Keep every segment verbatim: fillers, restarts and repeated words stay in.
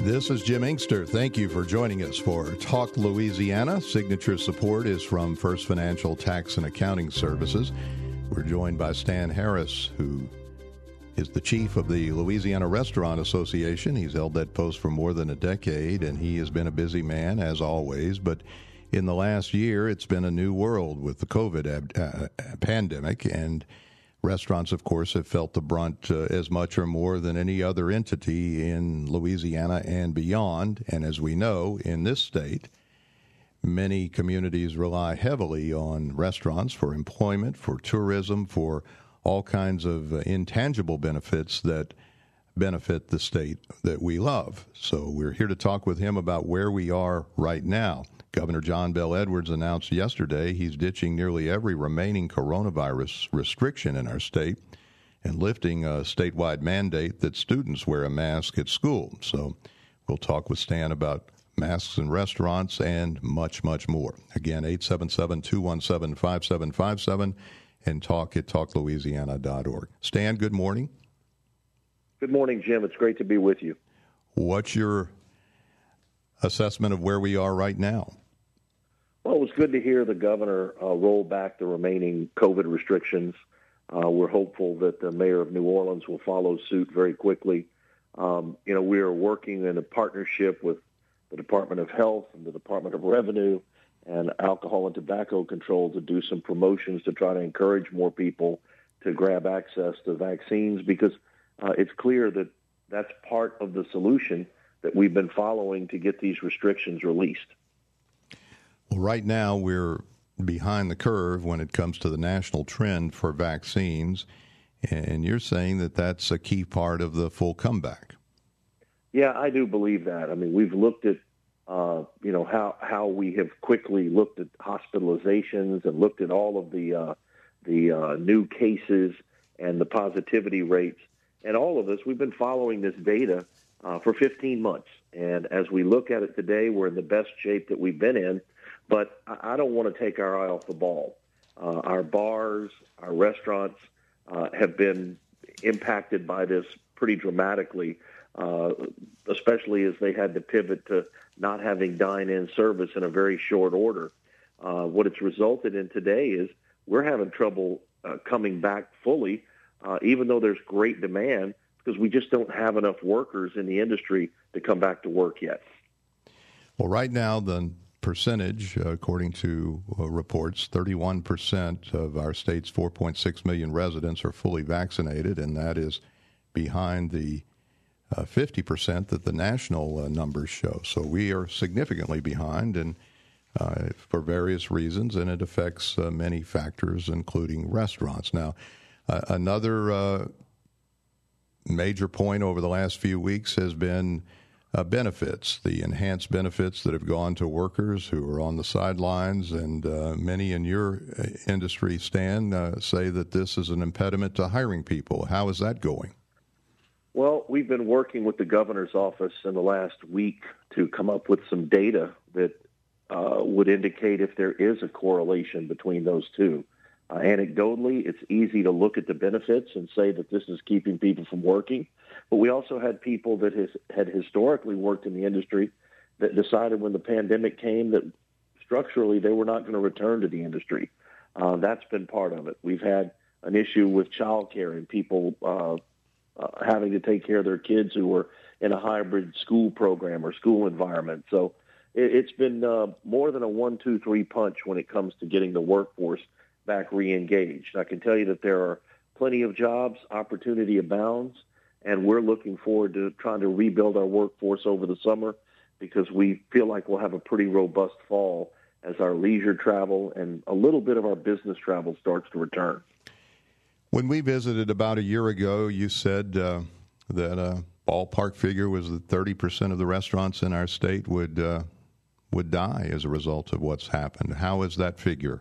This is Jim Inkster. Thank you for joining us for Talk Louisiana. Signature support is from First Financial Tax and Accounting Services. We're joined by Stan Harris, who is the chief of the Louisiana Restaurant Association. He's held that post for more than a decade, and he has been a busy man, as always. But in the last year, it's been a new world with the COVID ab- uh, pandemic, and restaurants, of course, have felt the brunt uh, as much or more than any other entity in Louisiana and beyond. And as we know, in this state, many communities rely heavily on restaurants for employment, for tourism, for all kinds of uh, intangible benefits that benefit the state that we love. So we're here to talk with him about where we are right now. Governor John Bel Edwards announced yesterday he's ditching nearly every remaining coronavirus restriction in our state and lifting a statewide mandate that students wear a mask at school. So we'll talk with Stan about masks in restaurants and much, much more. Again, eight seven seven, two one seven, five seven five seven and talk at talk louisiana dot org. Stan, good morning. Good morning, Jim. It's great to be with you. What's your assessment of where we are right now? Well, it was good to hear the governor uh, roll back the remaining COVID restrictions. Uh, we're hopeful that the mayor of New Orleans will follow suit very quickly. Um, you know, we are working in a partnership with the Department of Health and the Department of Revenue and Alcohol and Tobacco Control to do some promotions to try to encourage more people to grab access to vaccines, because uh, it's clear that that's part of the solution that we've been following to get these restrictions released. Well, right now we're behind the curve when it comes to the national trend for vaccines, and you're saying that that's a key part of the full comeback. Yeah, I do believe that. I mean, we've looked at, uh, you know, how, how we have quickly looked at hospitalizations and looked at all of the uh, the uh, new cases and the positivity rates. And all of this, we've been following this data uh, for fifteen months. And as we look at it today, we're in the best shape that we've been in. But I don't want to take our eye off the ball. Uh, our bars, our restaurants uh, have been impacted by this pretty dramatically, uh, especially as they had to pivot to not having dine-in service in a very short order. Uh, what it's resulted in today is we're having trouble uh, coming back fully, uh, even though there's great demand, because we just don't have enough workers in the industry to come back to work yet. Well, right now, the percentage, according to uh, reports, thirty-one percent of our state's four point six million residents are fully vaccinated, and that is behind the uh, fifty percent that the national uh, numbers show. So we are significantly behind, and uh, for various reasons, and it affects uh, many factors, including restaurants. Now, uh, another uh, major point over the last few weeks has been Uh, benefits, the enhanced benefits that have gone to workers who are on the sidelines, and uh, many in your industry, Stan, uh, say that this is an impediment to hiring people. How is that going? Well, we've been working with the governor's office in the last week to come up with some data that uh, would indicate if there is a correlation between those two. Uh, anecdotally, it's easy to look at the benefits and say that this is keeping people from working. But we also had people that has, had historically worked in the industry that decided when the pandemic came that structurally they were not going to return to the industry. Uh, that's been part of it. We've had an issue with childcare and people uh, uh, having to take care of their kids who were in a hybrid school program or school environment. So it, it's been uh, more than a one, two, three punch when it comes to getting the workforce back re-engaged. I can tell you that there are plenty of jobs, opportunity abounds, and we're looking forward to trying to rebuild our workforce over the summer, because we feel like we'll have a pretty robust fall as our leisure travel and a little bit of our business travel starts to return. When we visited about a year ago, you said uh, that a ballpark figure was that thirty percent of the restaurants in our state would uh, would die as a result of what's happened. How is that figure?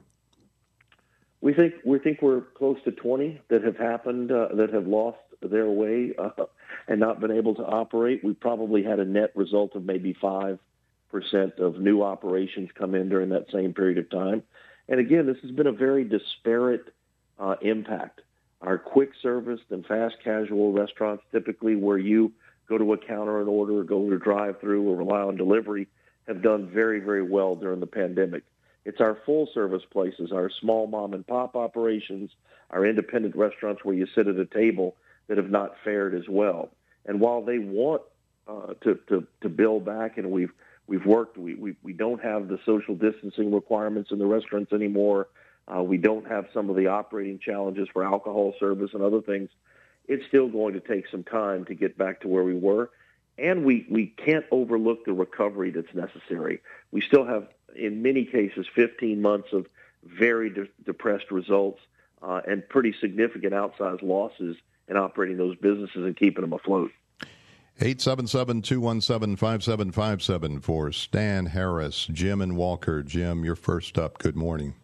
We think we think we're close to twenty that have happened, uh, that have lost their way uh, and not been able to operate. We probably had a net result of maybe five percent of new operations come in during that same period of time. And again, this has been a very disparate uh, impact. Our quick service and fast casual restaurants, typically where you go to a counter and order, or go to a drive-through, or rely on delivery, have done very, very well during the pandemic. It's our full-service places, our small mom-and-pop operations, our independent restaurants where you sit at a table that have not fared as well. And while they want uh, to, to to build back, and we've we've worked, we, we we don't have the social distancing requirements in the restaurants anymore. Uh, we don't have some of the operating challenges for alcohol service and other things. It's still going to take some time to get back to where we were. And we, we can't overlook the recovery that's necessary. We still have, in many cases, fifteen months of very de- depressed results uh, and pretty significant outsized losses in operating those businesses and keeping them afloat. eight seven seven, two one seven, five seven five seven for Stan Harris, Jim and Walker. Jim, you're first up. Good morning.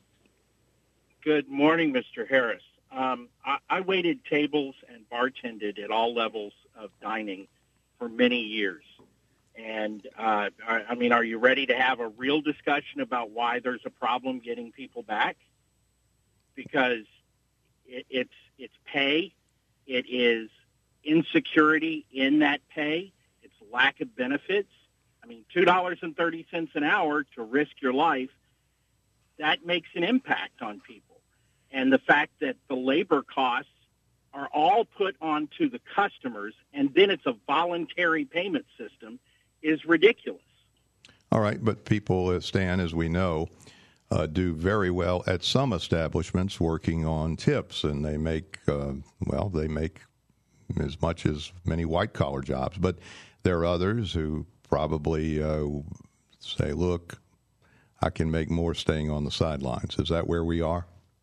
Good morning, Mister Harris. Um, I, I waited tables and bartended at all levels of dining for many years. And, uh, I, I mean, are you ready to have a real discussion about why there's a problem getting people back? Because it, it's it's pay. It is insecurity in that pay. It's lack of benefits. I mean, two dollars and thirty cents an hour to risk your life, that makes an impact on people. And the fact that the labor costs are all put onto the customers, and then it's a voluntary payment system, is ridiculous. All right, but people, uh, Stan, as we know, uh, do very well at some establishments working on tips, and they make, uh, well, they make as much as many white-collar jobs. But there are others who probably uh, say, look, I can make more staying on the sidelines. Is that where we are?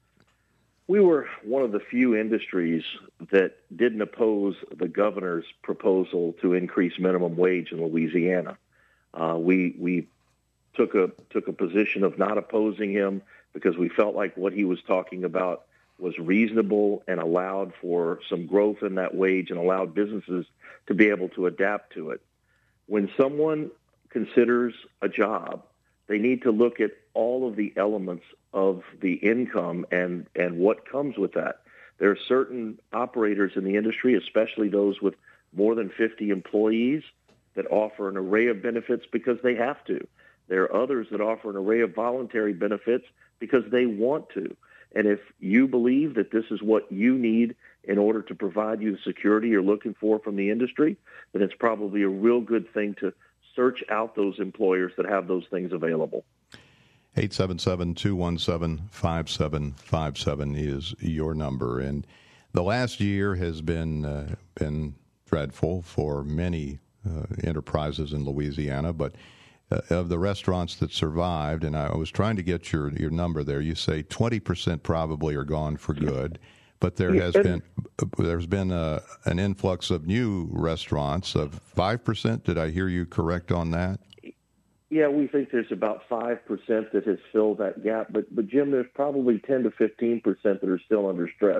We were one of the few industries that didn't oppose the governor's proposal to increase minimum wage in Louisiana. Uh, we we took a took a position of not opposing him because we felt like what he was talking about was reasonable and allowed for some growth in that wage and allowed businesses to be able to adapt to it. When someone considers a job, they need to look at all of the elements of the income and, and what comes with that. There are certain operators in the industry, especially those with more than fifty employees, that offer an array of benefits because they have to. There are others that offer an array of voluntary benefits because they want to. And if you believe that this is what you need in order to provide you the security you're looking for from the industry, then it's probably a real good thing to search out those employers that have those things available. eight seven seven, two one seven, five seven five seven is your number. And the last year has been uh, been dreadful for many uh, enterprises in Louisiana, but uh, of the restaurants that survived, and I was trying to get your, your number there, you say twenty percent probably are gone for good, but there has been there's been a, an influx of new restaurants of five percent. Did I hear you correct on that? Yeah, we think there's about five percent that has filled that gap. But, but Jim, there's probably ten to fifteen percent that are still under stress.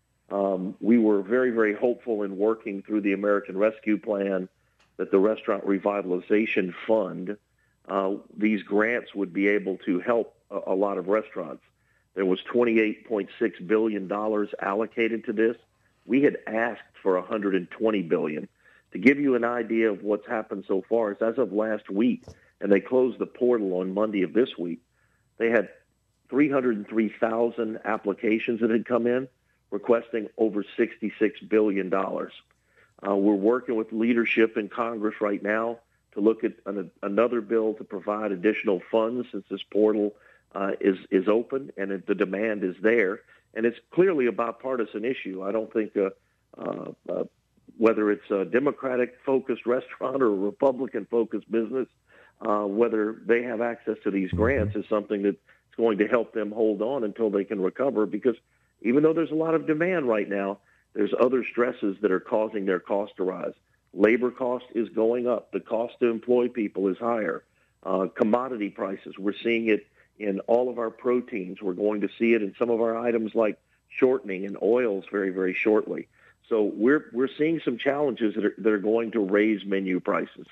Um, we were very, very hopeful in working through the American Rescue Plan that the Restaurant Revitalization Fund, uh, these grants would be able to help a, a lot of restaurants. There was twenty-eight point six billion dollars allocated to this. We had asked for one hundred twenty billion dollars. To give you an idea of what's happened so far, is as of last week, and they closed the portal on Monday of this week, they had three hundred three thousand applications that had come in requesting over sixty-six billion dollars. Uh, we're working with leadership in Congress right now to look at an, another bill to provide additional funds since this portal uh, is, is open and it, the demand is there. And it's clearly a bipartisan issue. I don't think uh, uh, uh, whether it's a Democratic-focused restaurant or a Republican-focused business, Uh, whether they have access to these grants is something that's going to help them hold on until they can recover, because even though there's a lot of demand right now, there's other stresses that are causing their cost to rise. Labor cost is going up. The cost to employ people is higher. Uh, commodity prices, we're seeing it in all of our proteins. We're going to see it in some of our items like shortening and oils very, very shortly. So we're we're seeing some challenges that are, that are going to raise menu prices.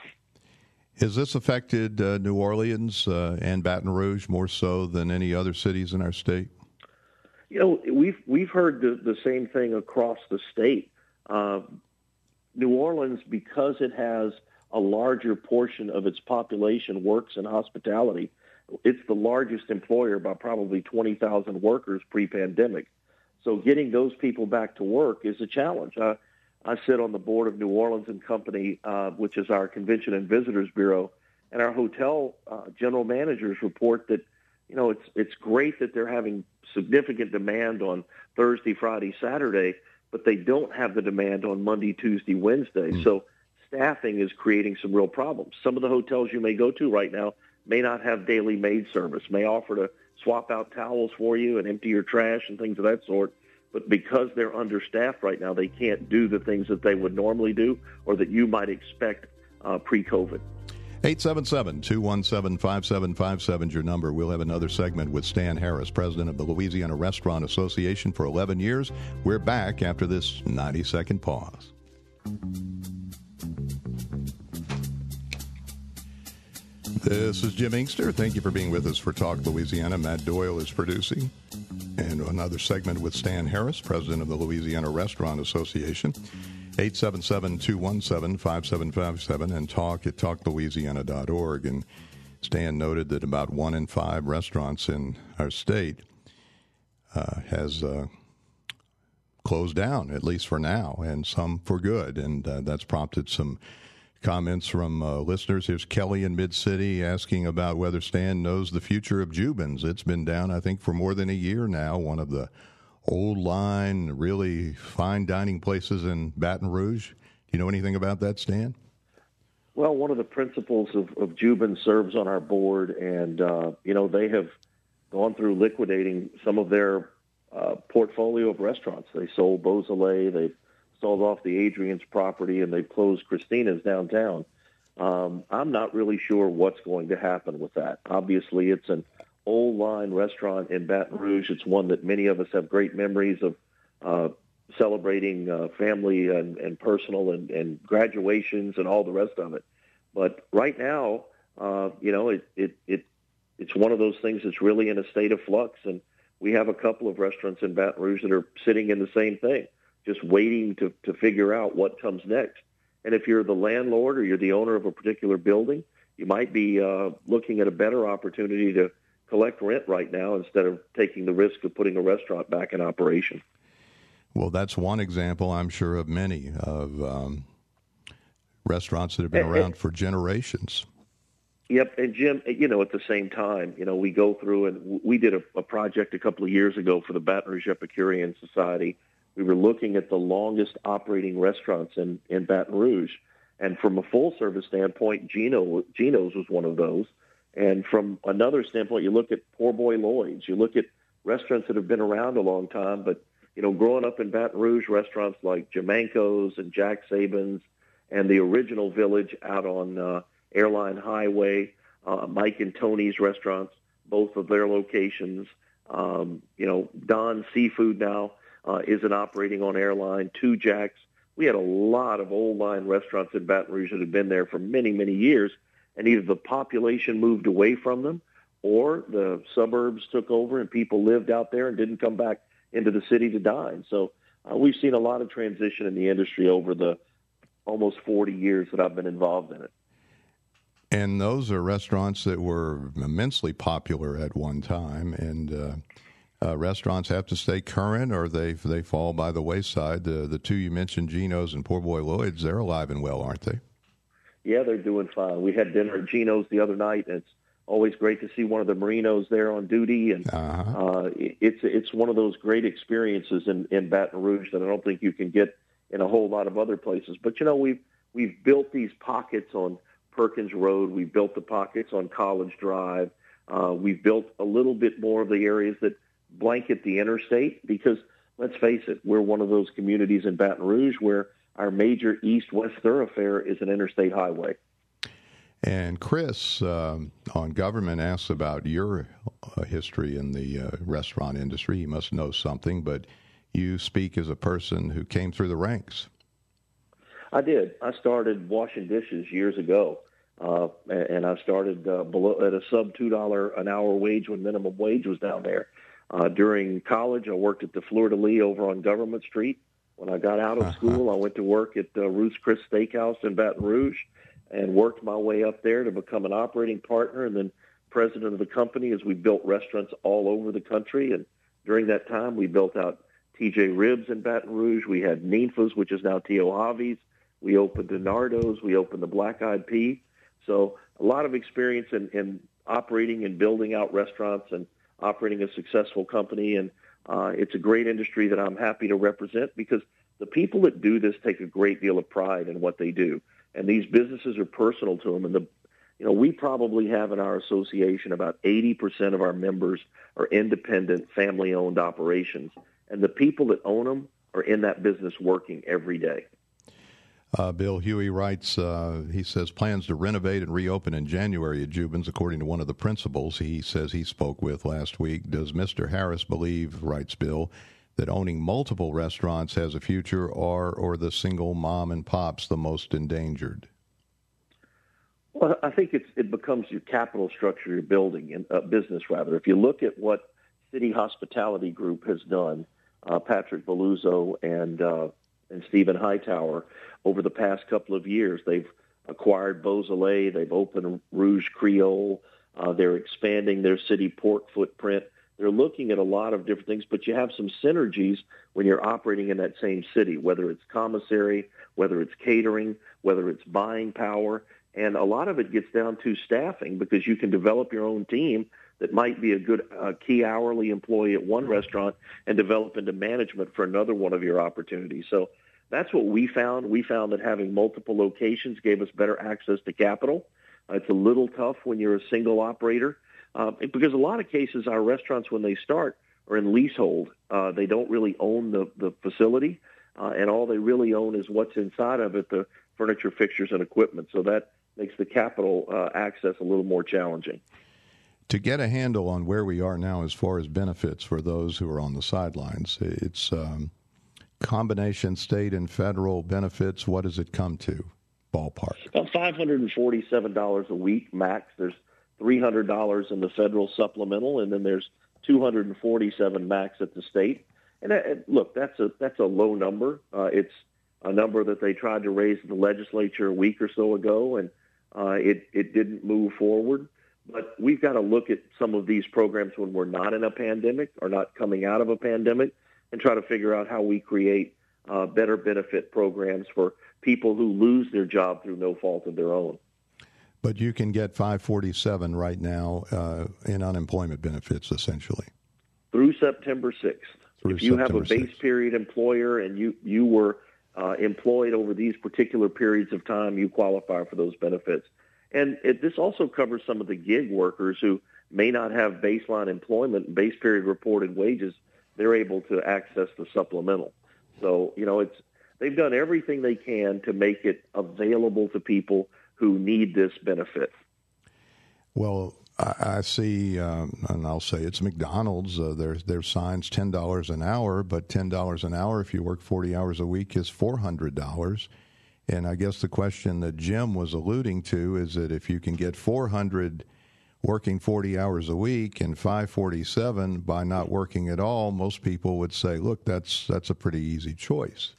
Has this affected uh, New Orleans uh, and Baton Rouge more so than any other cities in our state? You know, we've we've heard the, the same thing across the state. Uh, New Orleans, because it has a larger portion of its population works in hospitality, it's the largest employer by probably twenty thousand workers pre-pandemic. So getting those people back to work is a challenge. I, I sit on the board of New Orleans and Company, uh, which is our Convention and Visitors Bureau, and our hotel uh, general managers report that, you know, it's it's great that they're having significant demand on Thursday, Friday, Saturday, but they don't have the demand on Monday, Tuesday, Wednesday. Mm. So staffing is creating some real problems. Some of the hotels you may go to right now may not have daily maid service, may offer to swap out towels for you and empty your trash and things of that sort. But because they're understaffed right now, they can't do the things that they would normally do or that you might expect uh, pre-COVID. eight seven seven, two one seven, five seven five seven is your number. We'll have another segment with Stan Harris, president of the Louisiana Restaurant Association for eleven years. We're back after this ninety-second pause. This is Jim Inkster. Thank you for being with us for Talk Louisiana. Matt Doyle is producing. And another segment with Stan Harris, president of the Louisiana Restaurant Association. eight seven seven, two one seven, five seven five seven and talk at talk louisiana dot org. And Stan noted that about one in five restaurants in our state uh, has uh, closed down, at least for now, and some for good. And uh, that's prompted some comments from uh, listeners. Here's Kelly in Mid-City asking about whether Stan knows the future of Jubin's. It's been down, I think, for more than a year now, one of the old line, really fine dining places in Baton Rouge. Do you know anything about that, Stan? Well, one of the principals of, of Jubin serves on our board, and, uh, you know, they have gone through liquidating some of their uh, portfolio of restaurants. They sold Beausoleil, they sold off the Adrian's property, and they've closed Christina's downtown. Um, I'm not really sure what's going to happen with that. Obviously, it's an old line restaurant in Baton Rouge. It's one that many of us have great memories of uh, celebrating uh, family and, and personal and, and graduations and all the rest of it. But right now, uh, you know, it, it, it it's one of those things that's really in a state of flux. And we have a couple of restaurants in Baton Rouge that are sitting in the same thing, just waiting to, to figure out what comes next. And if you're the landlord or you're the owner of a particular building, you might be uh, looking at a better opportunity to collect rent right now instead of taking the risk of putting a restaurant back in operation. Well, that's one example, I'm sure, of many of um, restaurants that have been and, around and, for generations. Yep, and Jim, you know, at the same time, you know, we go through and we did a, a project a couple of years ago for the Baton Rouge Epicurean Society. We were looking at the longest operating restaurants in, in Baton Rouge. And from a full-service standpoint, Gino, Gino's was one of those. And from another standpoint, you look at Poor Boy Lloyd's. You look at restaurants that have been around a long time. But, you know, growing up in Baton Rouge, restaurants like Jamanco's and Jack Saban's and the Original Village out on uh, Airline Highway, uh, Mike and Tony's restaurants, both of their locations. Um, you know, Don's Seafood now uh, isn't operating on Airline, Two Jacks. We had a lot of old-line restaurants in Baton Rouge that had been there for many, many years, and either the population moved away from them or the suburbs took over and people lived out there and didn't come back into the city to dine. So uh, we've seen a lot of transition in the industry over the almost forty years that I've been involved in it. And those are restaurants that were immensely popular at one time, and uh, uh, restaurants have to stay current or they they fall by the wayside. The the two you mentioned, Gino's and Poor Boy Lloyd's, they're alive and well, aren't they? Yeah, they're doing fine. We had dinner at Gino's the other night, and it's always great to see one of the Marinos there on duty. And uh-huh. uh, it's it's one of those great experiences in, in Baton Rouge that I don't think you can get in a whole lot of other places. But, you know, we've, we've built these pockets on Perkins Road. We've built the pockets on College Drive. Uh, we've built a little bit more of the areas that blanket the interstate because, let's face it, we're one of those communities in Baton Rouge where our major east-west thoroughfare is an interstate highway. And Chris um, on government asks about your uh, history in the uh, restaurant industry. He must know something, but you speak as a person who came through the ranks. I did. I started washing dishes years ago, uh, and I started uh, below at a sub two dollars an hour wage when minimum wage was down there. Uh, during college, I worked at the Fleur de Lis over on Government Street. When I got out of school, I went to work at uh, Ruth's Chris Steakhouse in Baton Rouge and worked my way up there to become an operating partner and then president of the company as we built restaurants all over the country. And during that time, we built out T J Ribs in Baton Rouge. We had Ninfa's, which is now Tio Javi's. We opened DiNardo's. We opened the Black Eyed Pea. So a lot of experience in, in operating and building out restaurants and operating a successful company. And uh, it's a great industry that I'm happy to represent because the people that do this take a great deal of pride in what they do. And these businesses are personal to them. And, the, you know, we probably have in our association about eighty percent of our members are independent, family-owned operations. And the people that own them are in that business working every day. Uh, Bill Huey writes, uh, he says, plans to renovate and reopen in January at Jubin's, according to one of the principals he says he spoke with last week. Does Mister Harris believe, writes Bill, that owning multiple restaurants has a future, or, or the single mom and pops the most endangered? Well, I think it's, it becomes your capital structure you're building, in uh, business rather. If you look at what City Hospitality Group has done, uh, Patrick Belluzzo and uh, and Stephen Hightower, over the past couple of years, they've acquired Beausoleil, they've opened Rouge Creole, uh, they're expanding their city port footprint. They're looking at a lot of different things, but you have some synergies when you're operating in that same city, whether it's commissary, whether it's catering, whether it's buying power. And a lot of it gets down to staffing because you can develop your own team that might be a good uh, key hourly employee at one restaurant and develop into management for another one of your opportunities. So that's what we found. We found that having multiple locations gave us better access to capital. Uh, it's a little tough when you're a single operator uh, because a lot of cases our restaurants, when they start, are in leasehold. Uh, they don't really own the, the facility, uh, and all they really own is what's inside of it, the furniture, fixtures, and equipment. So that makes the capital uh, access a little more challenging. To get a handle on where we are now as far as benefits for those who are on the sidelines, it's um, combination state and federal benefits. What does it come to, ballpark? About five hundred forty-seven dollars a week max. There's three hundred dollars in the federal supplemental, and then there's two hundred forty-seven dollars max at the state. And, uh, look, that's a that's a low number. Uh, it's a number that they tried to raise in the legislature a week or so ago, and uh, it, it didn't move forward. But we've got to look at some of these programs when we're not in a pandemic or not coming out of a pandemic and try to figure out how we create uh, better benefit programs for people who lose their job through no fault of their own. But you can get five forty-seven right now uh, in unemployment benefits, essentially. Through September sixth. Through if you September have a base sixth. period employer and you, you were uh, employed over these particular periods of time, you qualify for those benefits. And it, this also covers some of the gig workers who may not have baseline employment, base period reported wages. They're able to access the supplemental. So, you know, it's they've done everything they can to make it available to people who need this benefit. Well, I, I see, um, and I'll say it's McDonald's. Uh, there's there's signs ten dollars an hour, but ten dollars an hour if you work forty hours a week is four hundred dollars. And I guess the question that Jim was alluding to is that if you can get four hundred working forty hours a week and five forty-seven by not working at all, most people would say, look, that's that's a pretty easy choice.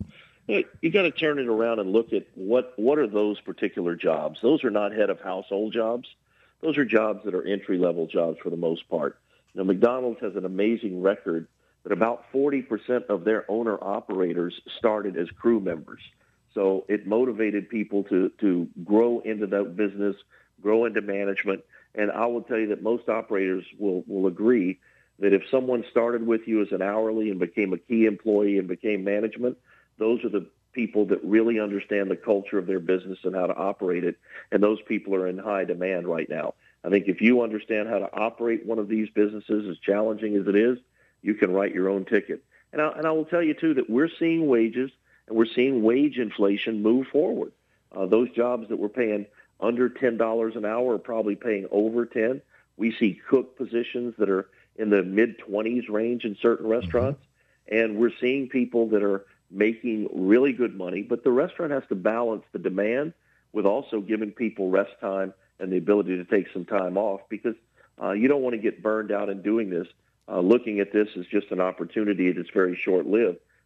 You got to turn it around and look at what, what are those particular jobs. Those are not head of household jobs. Those are jobs that are entry-level jobs for the most part. Now, McDonald's has an amazing record that about forty percent of their owner-operators started as crew members. So it motivated people to, to grow into that business, grow into management. And I will tell you that most operators will, will agree that if someone started with you as an hourly and became a key employee and became management, those are the people that really understand the culture of their business and how to operate it. And those people are in high demand right now. I think if you understand how to operate one of these businesses, as challenging as it is, you can write your own ticket. And I, and I will tell you, too, that we're seeing wages and we're seeing wage inflation move forward. Uh, those jobs that were paying under ten dollars an hour are probably paying over ten. We see cook positions that are in the mid-twenties range in certain restaurants. Mm-hmm. And we're seeing people that are making really good money. But the restaurant has to balance the demand with also giving people rest time and the ability to take some time off because uh, you don't want to get burned out in doing this. Uh, looking at this as just an opportunity that's very short-lived.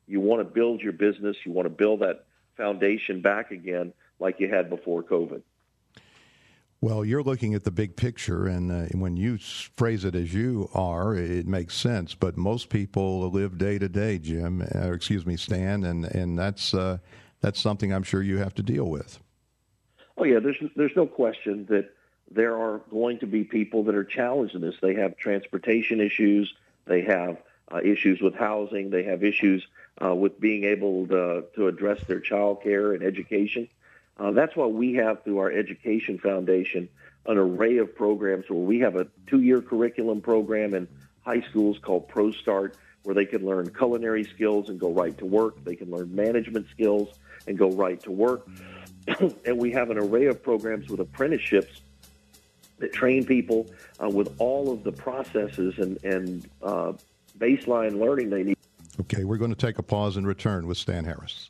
You want to build your business. You want to build that foundation back again like you had before COVID. Well, you're looking at the big picture, and uh, when you phrase it as you are, it makes sense. But most people live day to day, Jim, uh, excuse me, Stan, and and that's uh, that's something I'm sure you have to deal with. Oh yeah, there's there's no question that there are going to be people that are challenged in this. They have transportation issues, they have uh, issues with housing, they have issues uh, with being able to, to address their child care and education. Uh, that's why we have, through our Education Foundation, an array of programs where we have a two-year curriculum program in high schools called ProStart, where they can learn culinary skills and go right to work. They can learn management skills and go right to work. And we have an array of programs with apprenticeships that train people uh, with all of the processes and, and uh, baseline learning they need. Okay, we're going to take a pause and return with Stan Harris.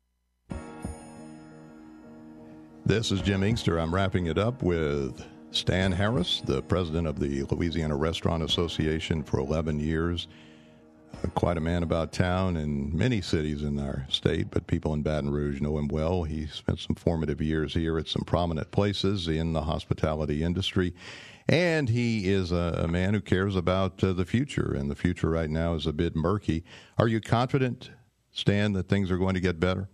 This is Jim Inkster. I'm wrapping it up with Stan Harris, the president of the Louisiana Restaurant Association for eleven years. Uh, quite a man about town in many cities in our state, but people in Baton Rouge know him well. He spent some formative years here at some prominent places in the hospitality industry. And he is a, a man who cares about uh, the future, and the future right now is a bit murky. Are you confident, Stan, that things are going to get better?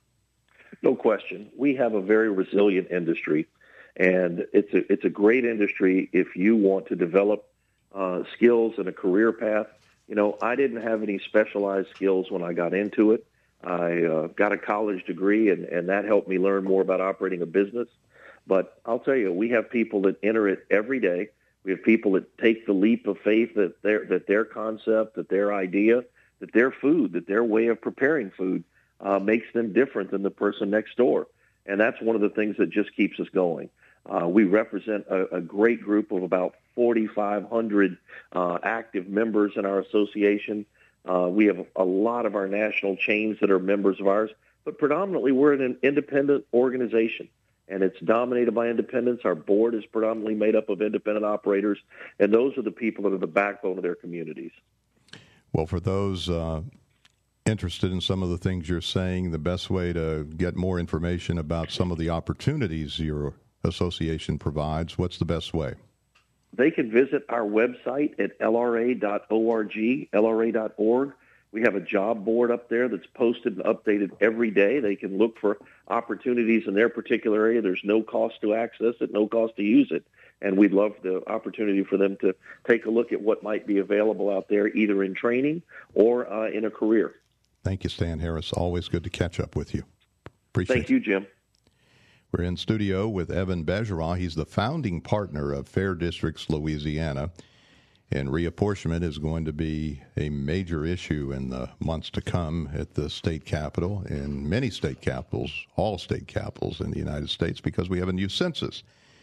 No question. We have a very resilient industry, and it's a, it's a great industry if you want to develop uh, skills and a career path. You know, I didn't have any specialized skills when I got into it. I uh, got a college degree, and, and that helped me learn more about operating a business. But I'll tell you, we have people that enter it every day. We have people that take the leap of faith that their that their concept, that their idea, that their food, that their way of preparing food uh, makes them different than the person next door. And that's one of the things that just keeps us going. Uh, we represent a, a great group of about forty-five hundred uh, active members in our association. Uh, we have a lot of our national chains that are members of ours, but predominantly we're an independent organization, and it's dominated by independents. Our board is predominantly made up of independent operators, and those are the people that are the backbone of their communities. Well, for those uh, interested in some of the things you're saying, the best way to get more information about some of the opportunities your association provides, what's the best way? They can visit our website at L R A dot org, L R A dot org. We have a job board up there that's posted and updated every day. They can look for opportunities in their particular area. There's no cost to access it, no cost to use it. And we'd love the opportunity for them to take a look at what might be available out there, either in training or uh, in a career. Thank you, Stan Harris. Always good to catch up with you. Appreciate it. Thank you, Jim. We're in studio with Evan Bergeron. He's the founding partner of Fair Districts Louisiana, and reapportionment is going to be a major issue in the months to come at the state capitol, in many state capitals, all state capitals in the United States, because we have a new census.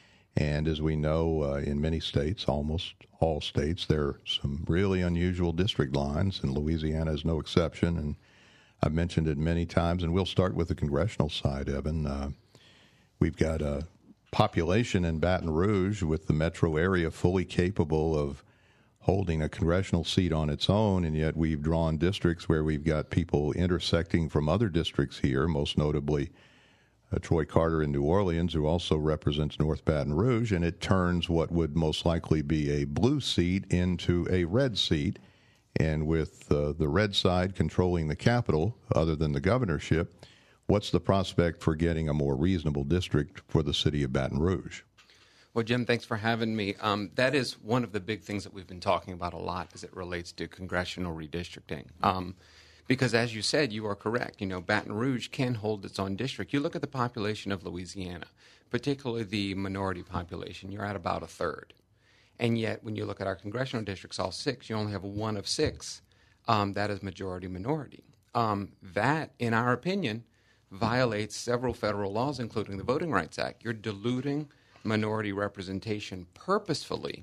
And as we know, uh, in many states, almost all states, there are some really unusual district lines, and Louisiana is no exception. And I've mentioned it many times, and we'll start with the congressional side, Evan. Uh, We've got a population in Baton Rouge with the metro area fully capable of holding a congressional seat on its own, and yet we've drawn districts where we've got people intersecting from other districts here, most notably uh, Troy Carter in New Orleans, who also represents North Baton Rouge, and it turns what would most likely be a blue seat into a red seat. And with uh, the red side controlling the Capitol, other than the governorship, what's the prospect for getting a more reasonable district for the city of Baton Rouge? Well, Jim, thanks for having me. Um, that is one of the big things that we've been talking about a lot as it relates to congressional redistricting. Um, because as you said, you are correct. You know, Baton Rouge can hold its own district. You look at the population of Louisiana, particularly the minority population, you're at about a third. And yet, when you look at our congressional districts, all six, you only have one of six um, that is majority-minority. Um, that, in our opinion, violates several federal laws, including the Voting Rights Act. You're diluting minority representation purposefully,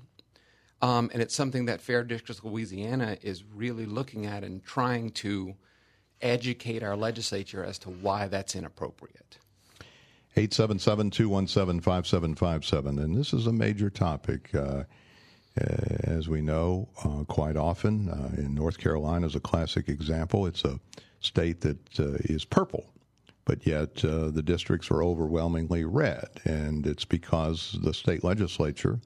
um, and it's something that Fair Districts Louisiana is really looking at and trying to educate our legislature as to why that's inappropriate. eight seven seven, two one seven, five seven five seven, and this is a major topic. Uh, as we know, uh, quite often, uh, in North Carolina is a classic example. It's a state that uh, is purple, but yet uh, the districts are overwhelmingly red, and it's because the state legislature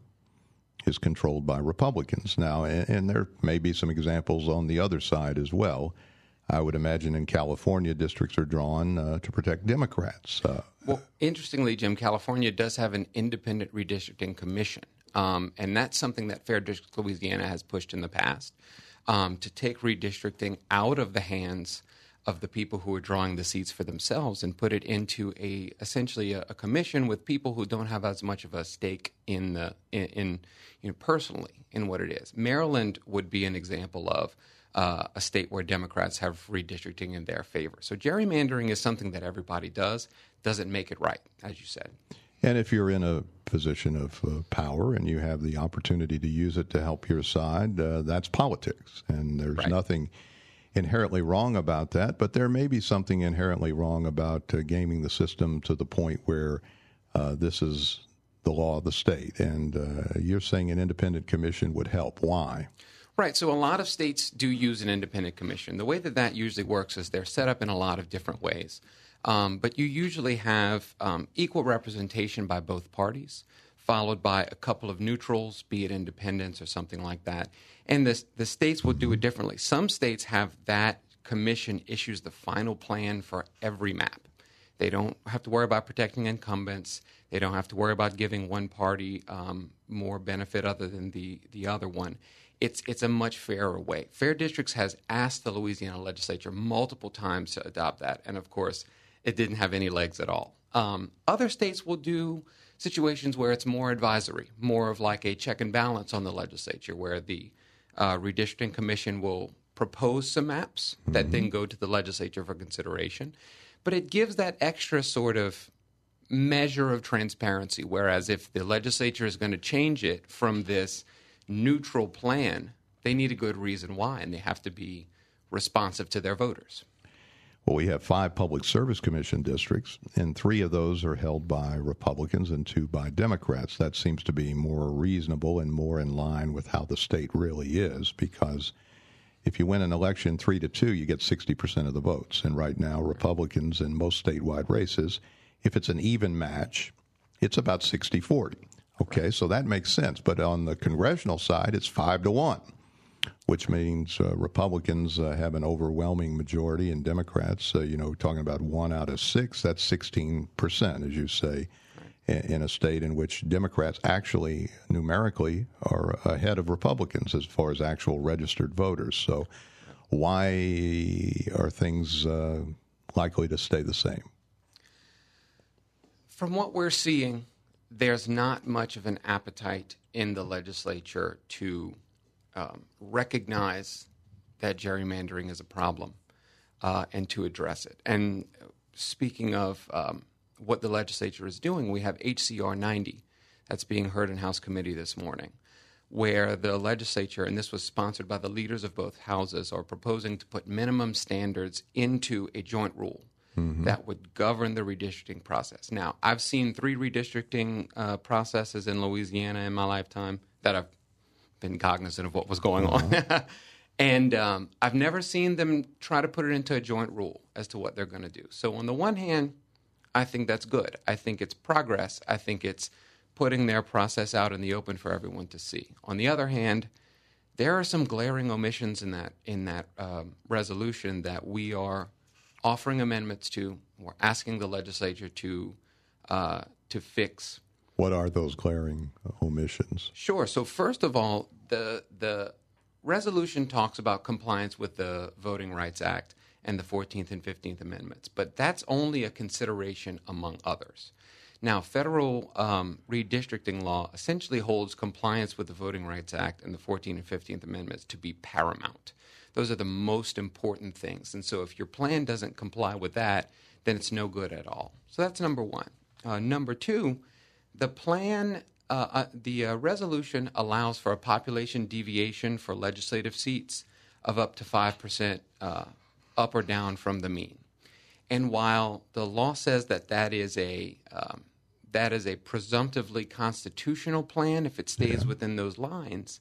is controlled by Republicans. Now, and, and there may be some examples on the other side as well. I would imagine in California, districts are drawn uh, to protect Democrats. Uh, well, interestingly, Jim, California does have an independent redistricting commission, um, and that's something that Fair Districts Louisiana has pushed in the past, um, to take redistricting out of the hands of the people who are drawing the seats for themselves and put it into a essentially a, a commission with people who don't have as much of a stake in the in, in you know personally in what it is. Maryland would be an example of uh, a state where Democrats have redistricting in their favor. So gerrymandering is something that everybody does. Doesn't make it right, as you said. And if you're in a position of uh, power and you have the opportunity to use it to help your side, uh, that's politics, and there's right. nothing inherently wrong about that, but there may be something inherently wrong about uh, gaming the system to the point where uh, this is the law of the state. And uh, you're saying an independent commission would help. Why? Right. So a lot of states do use an independent commission. The way that that usually works is they're set up in a lot of different ways. Um, but you usually have um, equal representation by both parties, followed by a couple of neutrals, be it independents or something like that. And the, the states will do it differently. Some states have that commission issues the final plan for every map. They don't have to worry about protecting incumbents. They don't have to worry about giving one party um, more benefit other than the, the other one. It's, it's a much fairer way. Fair Districts has asked the Louisiana legislature multiple times to adopt that, and of course, it didn't have any legs at all. Um, other states will do situations where it's more advisory, more of like a check and balance on the legislature, where the uh, redistricting commission will propose some maps mm-hmm. that then go to the legislature for consideration. But it gives that extra sort of measure of transparency, whereas if the legislature is going to change it from this neutral plan, they need a good reason why, and they have to be responsive to their voters. Well, we have five Public Service Commission districts, and three of those are held by Republicans and two by Democrats. That seems to be more reasonable and more in line with how the state really is, because if you win an election three to two, you get sixty percent of the votes. And right now, Republicans in most statewide races, if it's an even match, it's about sixty forty. Okay, so that makes sense. But on the congressional side, it's five to one, which means uh, Republicans uh, have an overwhelming majority and Democrats, uh, you know, talking about one out of six, that's sixteen percent, as you say, in, in a state in which Democrats actually numerically are ahead of Republicans as far as actual registered voters. So why are things uh, likely to stay the same? From what we're seeing, there's not much of an appetite in the legislature to Um, recognize that gerrymandering is a problem uh, and to address it. And speaking of um, what the legislature is doing, we have H C R ninety that's being heard in House Committee this morning, where the legislature, and this was sponsored by the leaders of both houses, are proposing to put minimum standards into a joint rule mm-hmm. that would govern the redistricting process. Now, I've seen three redistricting uh, processes in Louisiana in my lifetime that I've been cognizant of what was going uh-huh. on. And um, I've never seen them try to put it into a joint rule as to what they're going to do. So on the one hand, I think that's good. I think it's progress. I think it's putting their process out in the open for everyone to see. On the other hand, there are some glaring omissions in that in that um, resolution that we are offering amendments to. We're asking the legislature to uh, to fix. What are those glaring omissions? Sure. So first of all, the the resolution talks about compliance with the Voting Rights Act and the fourteenth and fifteenth Amendments, but that's only a consideration among others. Now, federal um, redistricting law essentially holds compliance with the Voting Rights Act and the fourteenth and fifteenth Amendments to be paramount. Those are the most important things. And so if your plan doesn't comply with that, then it's no good at all. So that's number one. Uh, number two, the plan, uh, uh, the uh, resolution allows for a population deviation for legislative seats of up to five percent uh, up or down from the mean. And while the law says that that is a um, that is a presumptively constitutional plan if it stays yeah. within those lines,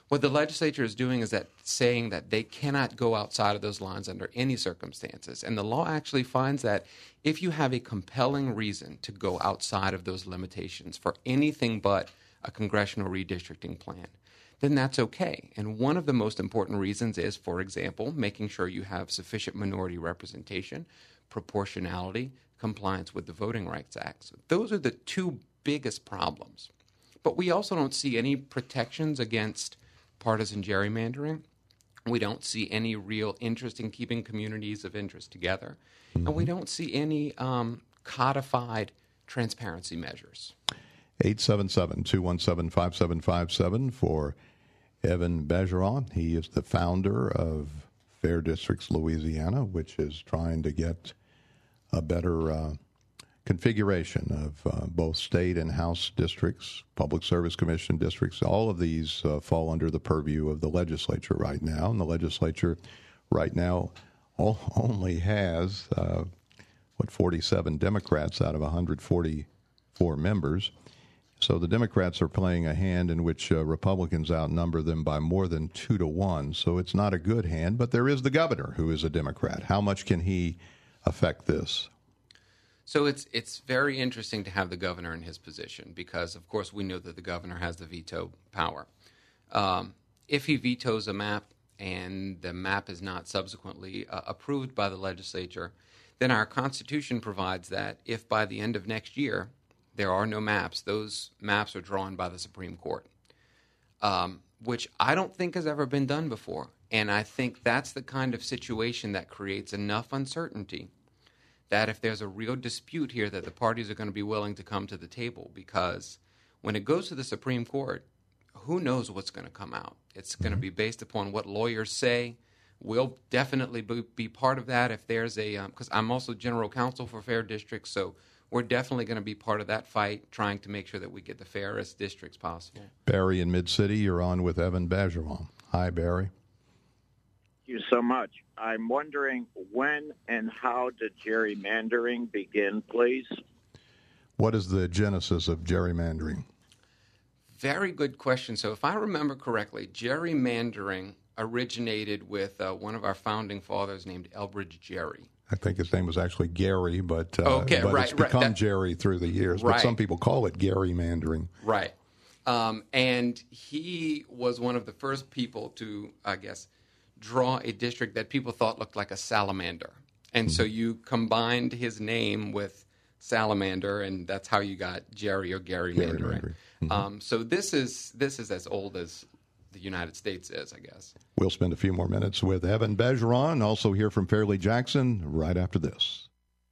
What the legislature is doing is that saying that they cannot go outside of those lines under any circumstances. And the law actually finds that if you have a compelling reason to go outside of those limitations for anything but a congressional redistricting plan, then that's okay. And one of the most important reasons is, for example, making sure you have sufficient minority representation, proportionality, compliance with the Voting Rights Act. So those are the two biggest problems. But we also don't see any protections against partisan gerrymandering. We don't see any real interest in keeping communities of interest together. Mm-hmm. And we don't see any um, codified transparency measures. eight seven seven, two one seven, five seven five seven for Evan Bergeron. He is the founder of Fair Districts Louisiana, which is trying to get a better uh, configuration of uh, both state and House districts, Public Service Commission districts. All of these uh, fall under the purview of the legislature right now, and the legislature right now all, only has, uh, what, forty-seven Democrats out of one hundred forty-four members. So the Democrats are playing a hand in which uh, Republicans outnumber them by more than two to one. So it's not a good hand, but there is the governor who is a Democrat. How much can he affect this? So it's it's very interesting to have the governor in his position because, of course, we know that the governor has the veto power. Um, if he vetoes a map and the map is not subsequently uh, approved by the legislature, then our Constitution provides that if by the end of next year there are no maps, those maps are drawn by the Supreme Court, um, which I don't think has ever been done before. And I think that's the kind of situation that creates enough uncertainty that if there's a real dispute here that the parties are going to be willing to come to the table, because when it goes to the Supreme Court, who knows what's going to come out? It's going to be based upon what lawyers say. We'll definitely be, be part of that if there's a, because um, I'm also general counsel for Fair Districts, so we're definitely going to be part of that fight, trying to make sure that we get the fairest districts possible. Barry in Mid-City, you're on with Evan Bergeron. Hi, Barry. Thank you so much. I'm wondering when and how did gerrymandering begin, please? What is the genesis of gerrymandering? Very good question. So if I remember correctly, gerrymandering originated with uh, one of our founding fathers named Elbridge Gerry. I think his name was actually Gary, but, uh, okay, but right, it's become right. That, Jerry through the years. Right. But some people call it gerrymandering. Right. Um, and he was one of the first people to, I guess, draw a district that people thought looked like a salamander. And mm-hmm. so you combined his name with salamander, and that's how you got Jerry or gerrymandering. Mm-hmm. Um, so this is this is as old as the United States is, I guess. We'll spend a few more minutes with Evan Bergeron, also here from Fairleigh Jackson, right after this.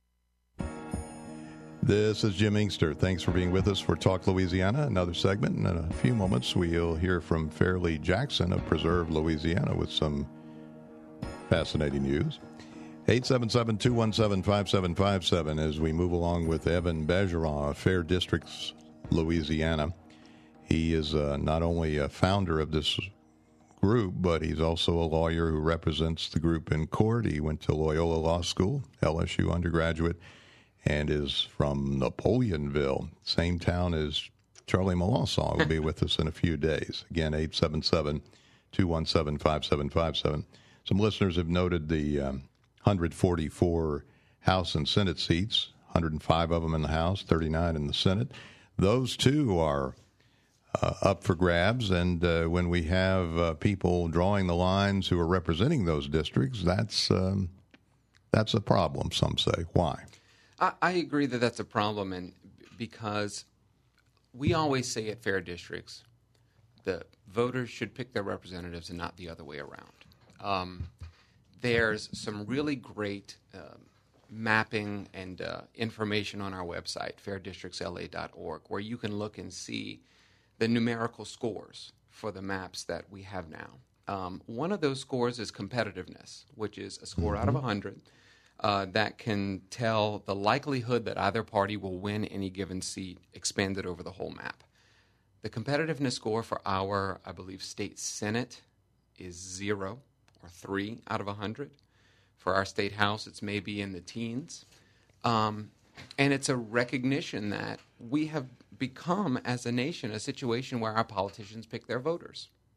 This is Jim Inkster. Thanks for being with us for Talk Louisiana, another segment. In a few moments, we'll hear from Fairleigh Jackson of Preserve, Louisiana, with some fascinating news. eight seven seven, two one seven, five seven five seven as we move along with Evan Bergeron of Fair Districts, Louisiana. He is uh, not only a founder of this group, but he's also a lawyer who represents the group in court. He went to Loyola Law School, L S U undergraduate, and is from Napoleonville, same town as Charlie Melancon, will be with us in a few days. Again, eight seven seven, two one seven, five seven five seven. Some listeners have noted the um, one hundred forty-four House and Senate seats, one hundred five of them in the House, thirty-nine in the Senate. Those, too, are uh, up for grabs, and uh, when we have uh, people drawing the lines who are representing those districts, that's um, that's a problem, some say. Why? I, I agree that that's a problem, and because we always say at Fair Districts, the voters should pick their representatives and not the other way around. Um, there's some really great uh, mapping and uh, information on our website, fair districts L A dot org, where you can look and see the numerical scores for the maps that we have now. Um, one of those scores is competitiveness, which is a score mm-hmm. out of one hundred uh, that can tell the likelihood that either party will win any given seat expanded over the whole map. The competitiveness score for our, I believe, state Senate is zero. Or three out of one hundred. For our state house, it's maybe in the teens. Um, and it's a recognition that we have become, as a nation, a situation where our politicians pick their voters.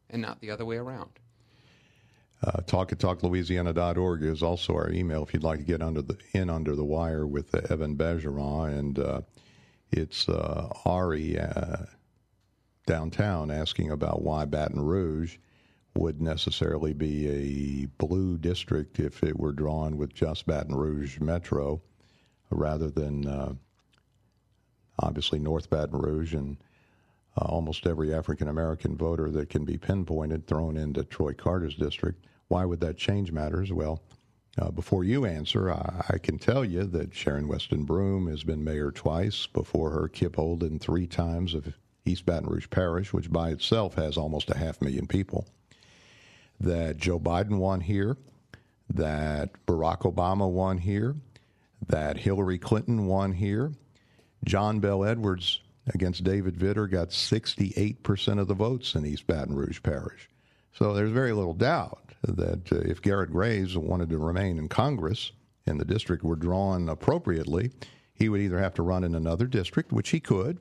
and not the other way around. Uh, talk at talk louisiana dot org is also our email if you'd like to get under the in under the wire with uh, Evan Bergeron. And uh, it's uh, Ari uh, downtown asking about why Baton Rouge would necessarily be a blue district if it were drawn with just Baton Rouge Metro rather than uh, obviously North Baton Rouge and uh, almost every African-American voter that can be pinpointed thrown into Troy Carter's district. Why would that change matters? Well, uh, before you answer, I, I can tell you that Sharon Weston Broome has been mayor twice. Before her, Kip Holden three times of East Baton Rouge Parish, which by itself has almost a half million people. That Joe Biden won here, that Barack Obama won here, that Hillary Clinton won here. John Bel Edwards against David Vitter got sixty-eight percent of the votes in East Baton Rouge Parish. So there's very little doubt that uh, if Garrett Graves wanted to remain in Congress and the district were drawn appropriately, he would either have to run in another district, which he could,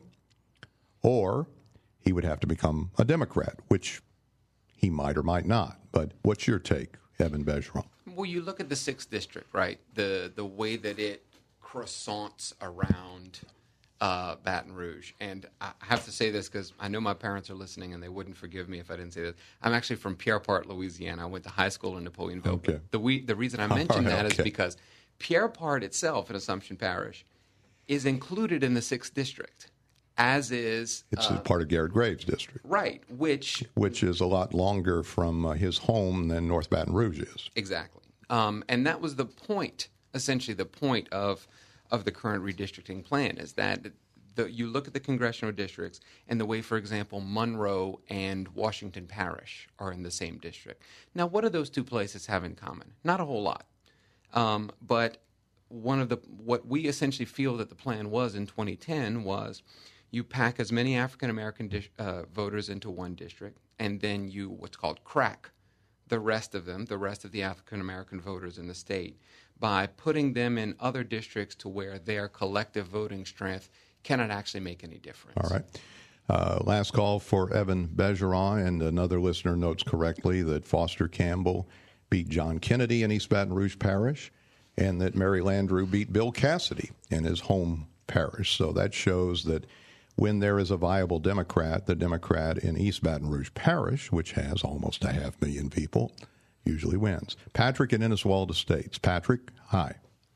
or he would have to become a Democrat, which he might or might not. But what's your take, Evan Bergeron? Well, you look at the sixth district, right? The the way that it croissants around uh, Baton Rouge. And I have to say this because I know my parents are listening and they wouldn't forgive me if I didn't say this. I'm actually from Pierre Part, Louisiana. I went to high school in Napoleonville. Okay. The, we, the reason I mention right, that okay. is because Pierre Part itself in Assumption Parish is included in the sixth district, as is... It's uh, a part of Garrett Graves' district. Right, which... Which is a lot longer from uh, his home than North Baton Rouge is. Exactly. Um, and that was the point, essentially the point of of the current redistricting plan, is that the, you look at the congressional districts and the way, for example, Monroe and Washington Parish are in the same district. Now, what do those two places have in common? Not a whole lot. Um, but one of the what we essentially feel that the plan was in twenty ten was you pack as many African-American dis- uh, voters into one district, and then you what's called crack the rest of them, the rest of the African-American voters in the state, by putting them in other districts to where their collective voting strength cannot actually make any difference. All right. Uh, last call for Evan Bergeron, and another listener notes correctly that Foster Campbell beat John Kennedy in East Baton Rouge Parish, and that Mary Landrieu beat Bill Cassidy in his home parish. So that shows that when there is a viable Democrat, the Democrat in East Baton Rouge Parish, which has almost a half million people, usually wins. Patrick in Inniswalda Estates. Patrick, hi.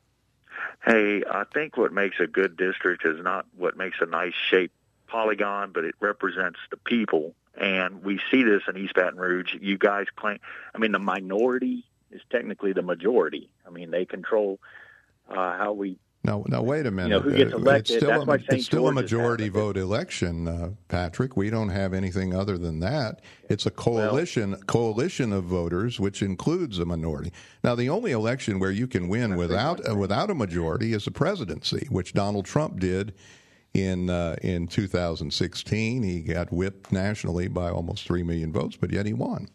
Hey, I think what makes a good district is not what makes a nice shaped polygon, but it represents the people. And we see this in East Baton Rouge. You guys claim, I mean, the minority is technically the majority. I mean, they control uh, how we. Now, now, wait a minute. You know, who gets elected? It's still, That's a, why Saint it's still a George is majority happening. vote election, uh, Patrick. We don't have anything other than that. It's a coalition well, coalition of voters, which includes a minority. Now, the only election where you can win without uh, without a majority is the presidency, which Donald Trump did in uh, in two thousand sixteen. He got whipped nationally by almost three million votes, but yet he won.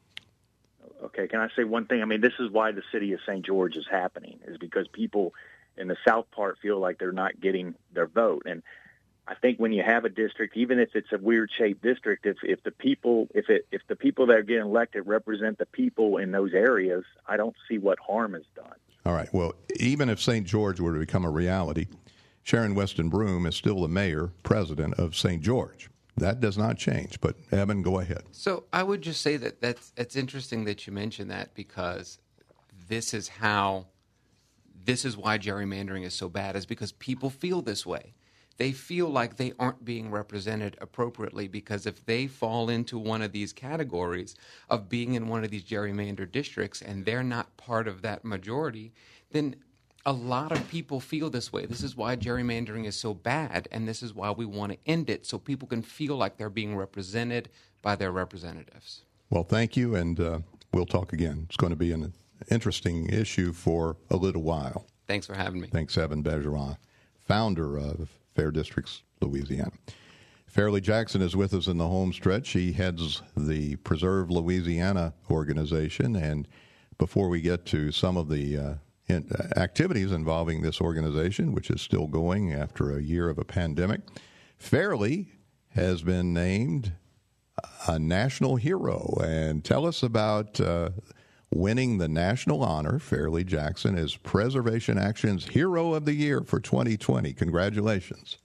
Okay, can I say one thing? I mean, this is why the city of Saint George is happening, is because people in the south part feel like they're not getting their vote. And I think when you have a district, even if it's a weird shaped district, if if the people if it if the people that are getting elected represent the people in those areas, I don't see what harm is done. All right. Well, even if Saint George were to become a reality, Sharon Weston Broome is still the mayor president of Saint George. That does not change. But Evan, go ahead. So I would just say that that's it's interesting that you mention that, because this is how. This is why gerrymandering is so bad, is because people feel this way. They feel like they aren't being represented appropriately, because if they fall into one of these categories of being in one of these gerrymandered districts and they're not part of that majority, then a lot of people feel this way. This is why gerrymandering is so bad, and this is why we want to end it, so people can feel like they're being represented by their representatives. Well, thank you, and uh, we'll talk again. It's going to be an interesting issue for a little while. Thanks for having me. Thanks, Evan Bergeron, founder of Fair Districts Louisiana. Fairleigh Jackson is with us in the home stretch. He heads the Preserve Louisiana organization. And before we get to some of the uh, in, uh, activities involving this organization, which is still going after a year of a pandemic, Fairleigh has been named a national hero. And tell us about uh, winning the national honor. Fairleigh Jackson is Preservation Action's Hero of the Year for twenty twenty. Congratulations.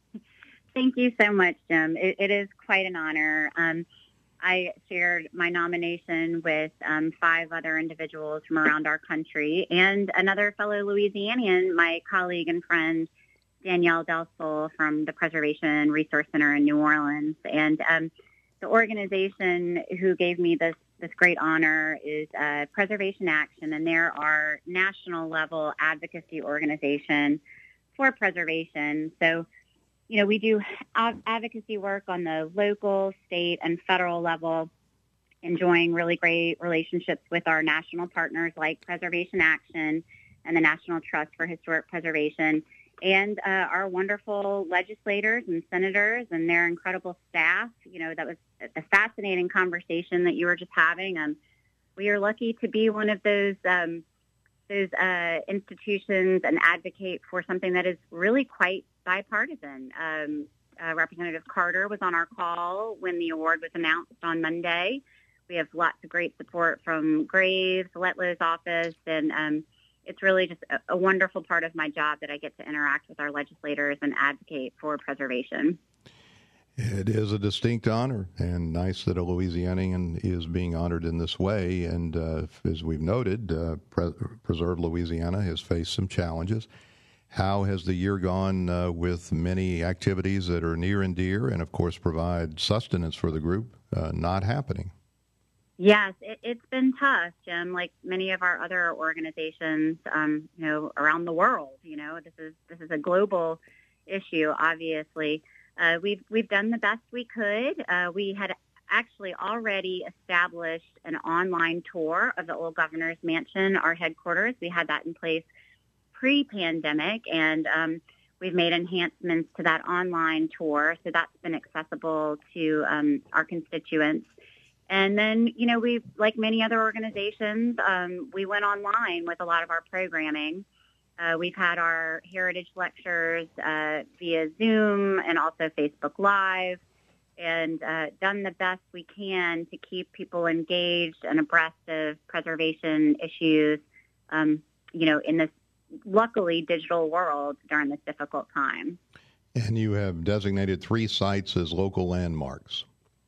Thank you so much, Jim. It, it is quite an honor. Um, I shared my nomination with um, five other individuals from around our country and another fellow Louisianian, my colleague and friend, Danielle Del Sol from the Preservation Resource Center in New Orleans. And um, the organization who gave me this, this great honor is uh, Preservation Action, and they're our national-level advocacy organization for preservation. So, you know, we do advocacy work on the local, state, and federal level, enjoying really great relationships with our national partners like Preservation Action and the National Trust for Historic Preservation, and uh, our wonderful legislators and senators and their incredible staff. You know, that was a fascinating conversation that you were just having. Um, we are lucky to be one of those um, those uh, institutions and advocate for something that is really quite bipartisan. Um, uh, Representative Carter was on our call when the award was announced on Monday. We have lots of great support from Graves, Letlow's office, and um, it's really just a, a wonderful part of my job that I get to interact with our legislators and advocate for preservation. It is a distinct honor, and nice that a Louisianian is being honored in this way. And uh, as we've noted, uh, Pre- Preserve Louisiana has faced some challenges. How has the year gone uh, with many activities that are near and dear and, of course, provide sustenance for the group uh, not happening? Yes, it, it's been tough, Jim, like many of our other organizations, um, you know, around the world. You know, this is this is a global issue, obviously. Uh, we've we've done the best we could. Uh, we had actually already established an online tour of the old Governor's Mansion, our headquarters. We had that in place pre-pandemic, and um, we've made enhancements to that online tour, so that's been accessible to um, our constituents. And then, you know, we, like many other organizations, um, we went online with a lot of our programming. Uh, we've had our heritage lectures uh, via Zoom and also Facebook Live, and uh, done the best we can to keep people engaged and abreast of preservation issues, um, you know, in this luckily digital world during this difficult time. And you have designated three sites as local landmarks.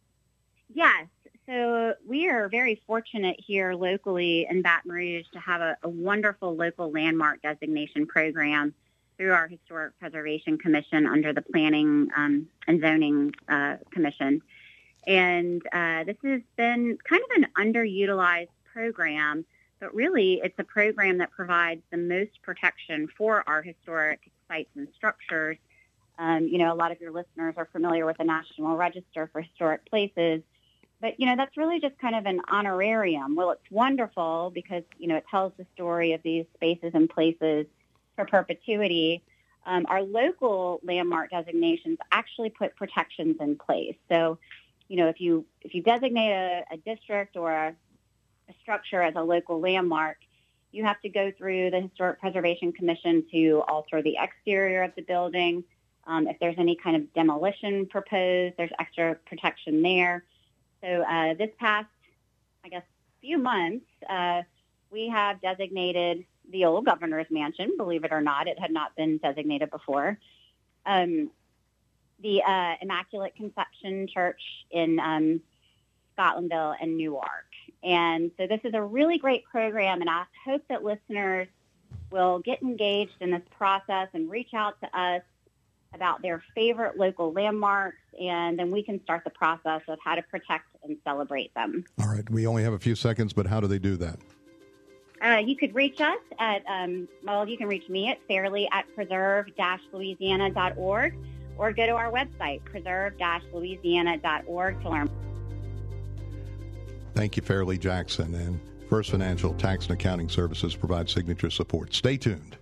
Yes. So we are very fortunate here locally in Baton Rouge to have a, a wonderful local landmark designation program through our Historic Preservation Commission under the Planning um, and Zoning uh, Commission. And uh, this has been kind of an underutilized program, but really it's a program that provides the most protection for our historic sites and structures. Um, you know, a lot of your listeners are familiar with the National Register for Historic Places. But, you know, that's really just kind of an honorarium. Well, it's wonderful because, you know, it tells the story of these spaces and places for perpetuity. Um, our local landmark designations actually put protections in place. So, you know, if you if you designate a, a district or a, a structure as a local landmark, you have to go through the Historic Preservation Commission to alter the exterior of the building. Um, if there's any kind of demolition proposed, there's extra protection there. So uh, this past, I guess, few months, uh, we have designated the old Governor's Mansion. Believe it or not, it had not been designated before. Um, the uh, Immaculate Conception Church in um, Scotlandville and Newark. And so this is a really great program, and I hope that listeners will get engaged in this process and reach out to us about their favorite local landmarks, and then we can start the process of how to protect and celebrate them. All right. We only have a few seconds, but how do they do that? Uh, you could reach us at, um, well, you can reach me at fairleigh at preserve dash louisiana dot org, or go to our website, preserve dash louisiana dot org, to learn. Thank you, Fairleigh Jackson. And First Financial Tax and Accounting Services provide signature support. Stay tuned.